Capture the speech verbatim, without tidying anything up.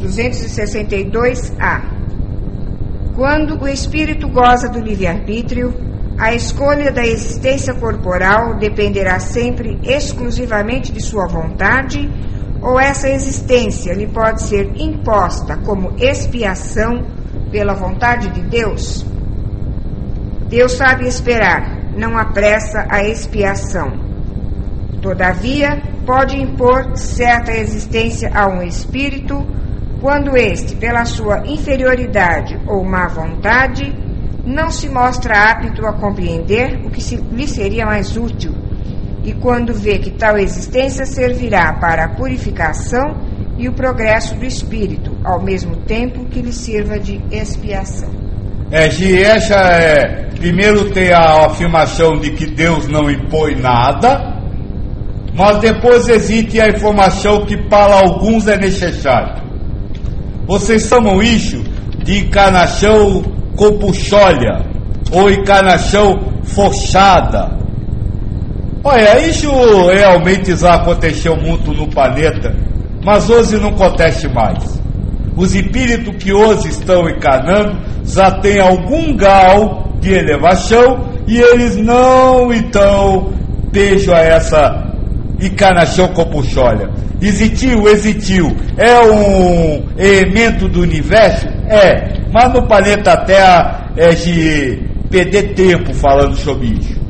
duzentos e sessenta e dois A. Quando o espírito goza do livre-arbítrio, a escolha da existência corporal dependerá sempre exclusivamente de sua vontade, ou essa existência lhe pode ser imposta como expiação pela vontade de Deus? Deus sabe esperar, não apressa a expiação. Todavia, pode impor certa existência a um espírito quando este, pela sua inferioridade ou má vontade, não se mostra apto a compreender o que se, lhe seria mais útil, e quando vê que tal existência servirá para a purificação e o progresso do espírito, ao mesmo tempo que lhe sirva de expiação. É, Giesha, é, primeiro tem a afirmação de que Deus não impõe nada, mas depois existe a informação que para alguns é necessário. Vocês chamam isso de encarnação compulsória ou encarnação forçada. Olha, isso realmente já aconteceu muito no planeta, mas hoje não acontece mais. Os espíritos que hoje estão encarnando já têm algum grau de elevação e eles não, então, deixam essa encarnação compulsória. Existiu, existiu. É um elemento do universo? É. Mas no planeta Terra é de perder tempo falando sobre isso.